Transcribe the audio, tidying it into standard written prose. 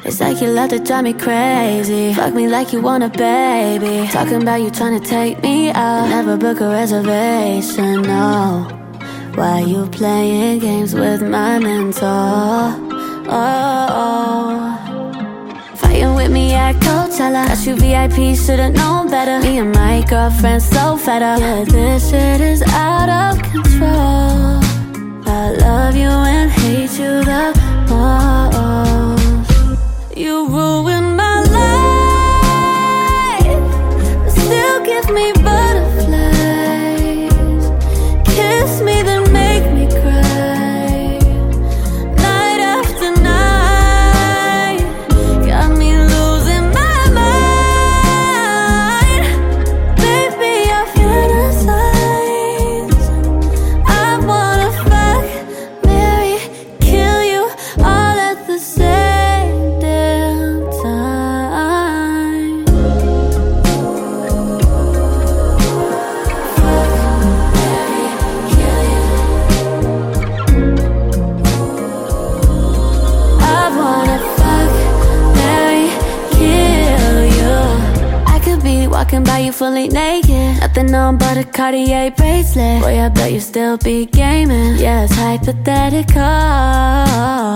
It's like you love to drive me crazy. Fuck me like you want a baby. Talking about you trying to take me out. Never book a reservation, no. Why you playing games with my mentor? Fighting with me at Coachella. Got you VIP, should've known better. Me and my girlfriend so fed up. Yeah, this shit is out of control. I love you and hate you the most. You ruined my life, but still give me butterflies. Kiss me then make me cry. Night after night, got me losing my mind. Baby, I fantasize. I wanna fuck, marry, kill you all at the same damn time. Fuck, marry, kill you. I wanna fuck, marry, kill you. I could be walking by you fully naked, nothing on but a Cartier bracelet. Boy, I bet you still be gaming. Yeah, it's hypothetical.